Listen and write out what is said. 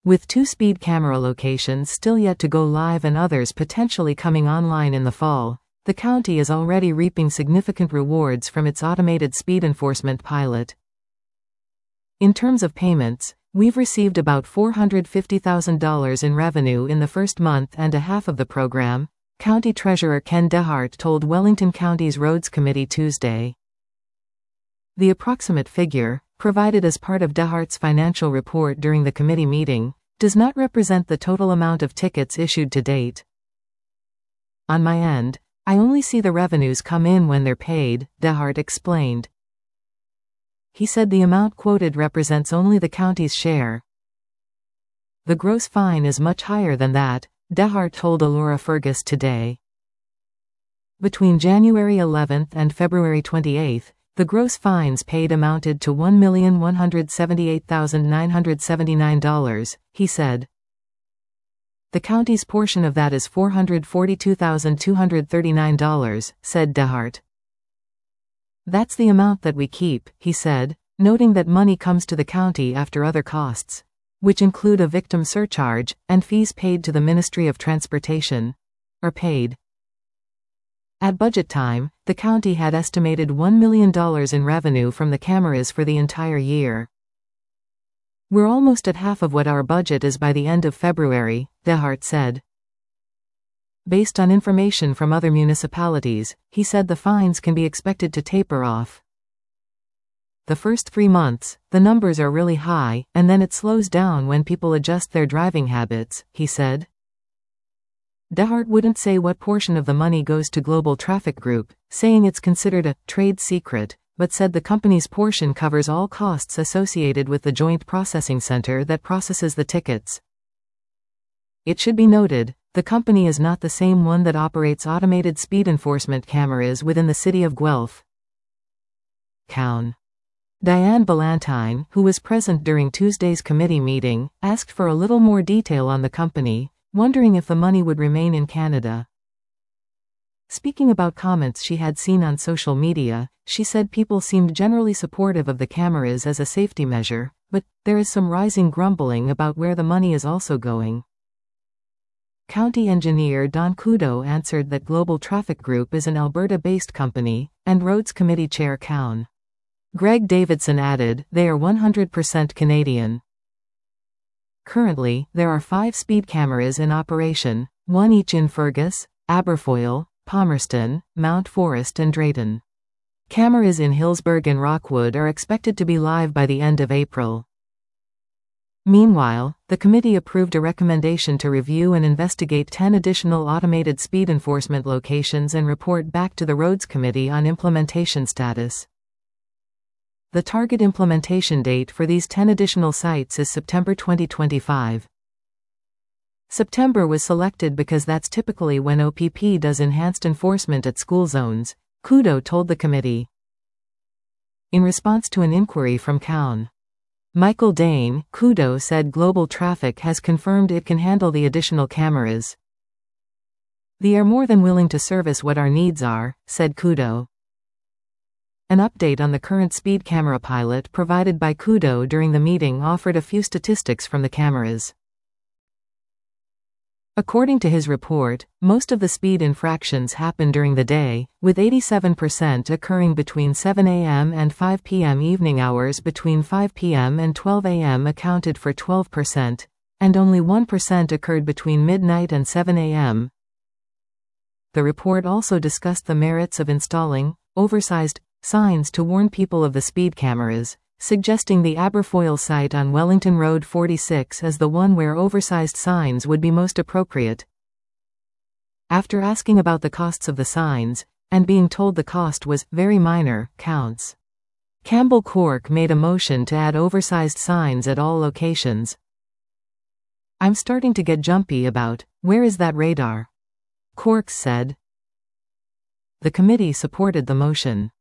With 2 speed camera locations still yet to go live and others potentially coming online in the fall, the county is already reaping significant rewards from its automated speed enforcement pilot. In terms of payments, we've received about $450,000 in revenue in the first month and a half of the program, County Treasurer Ken DeHart told Wellington County's Roads Committee Tuesday. The approximate figure, provided as part of DeHart's financial report during the committee meeting, does not represent the total amount of tickets issued to date. On my end, I only see the revenues come in when they're paid, DeHart explained. He said the amount quoted represents only the county's share. The gross fine is much higher than that, DeHart told Alora Fergus today. Between January 11 and February 28, the gross fines paid amounted to $1,178,979, he said. The county's portion of that is $442,239, said DeHart. That's the amount that we keep, he said, noting that money comes to the county after other costs, which include a victim surcharge, and fees paid to the Ministry of Transportation, are paid. At budget time, the county had estimated $1 million in revenue from the cameras for the entire year. We're almost at half of what our budget is by the end of February, DeHart said. Based on information from other municipalities, he said the fines can be expected to taper off. The first 3 months, the numbers are really high, and then it slows down when people adjust their driving habits, he said. DeHart wouldn't say what portion of the money goes to Global Traffic Group, saying it's considered a trade secret, but said the company's portion covers all costs associated with the joint processing center that processes the tickets. It should be noted, the company is not the same one that operates automated speed enforcement cameras within the city of Guelph. Coun. Diane Ballantyne, who was present during Tuesday's committee meeting, asked for a little more detail on the company, wondering if the money would remain in Canada. Speaking about comments she had seen on social media, she said people seemed generally supportive of the cameras as a safety measure, but there is some rising grumbling about where the money is also going. County Engineer Don Kudo answered that Global Traffic Group is an Alberta-based company, and Roads Committee Chair Coun. Greg Davidson added, they are 100% Canadian. Currently, there are 5 speed cameras in operation, 1 each in Fergus, Aberfoyle, Palmerston, Mount Forest and Drayton. Cameras in Hillsburg and Rockwood are expected to be live by the end of April. Meanwhile, the committee approved a recommendation to review and investigate 10 additional automated speed enforcement locations and report back to the Roads Committee on implementation status. The target implementation date for these 10 additional sites is September 2025. September was selected because that's typically when OPP does enhanced enforcement at school zones, Kudo told the committee. In response to an inquiry from Coun. Michael Dane, Kudo said Global Traffic has confirmed it can handle the additional cameras. They are more than willing to service what our needs are, said Kudo. An update on the current speed camera pilot provided by Kudo during the meeting offered a few statistics from the cameras. According to his report, most of the speed infractions happen during the day, with 87% occurring between 7 a.m. and 5 p.m. Evening hours between 5 p.m. and 12 a.m. accounted for 12%, and only 1% occurred between midnight and 7 a.m. The report also discussed the merits of installing oversized signs to warn people of the speed cameras, suggesting the Aberfoyle site on Wellington Road 46 as the one where oversized signs would be most appropriate. After asking about the costs of the signs, and being told the cost was very minor, counts. Campbell Cork made a motion to add oversized signs at all locations. I'm starting to get jumpy about, where is that radar? Cork said. The committee supported the motion.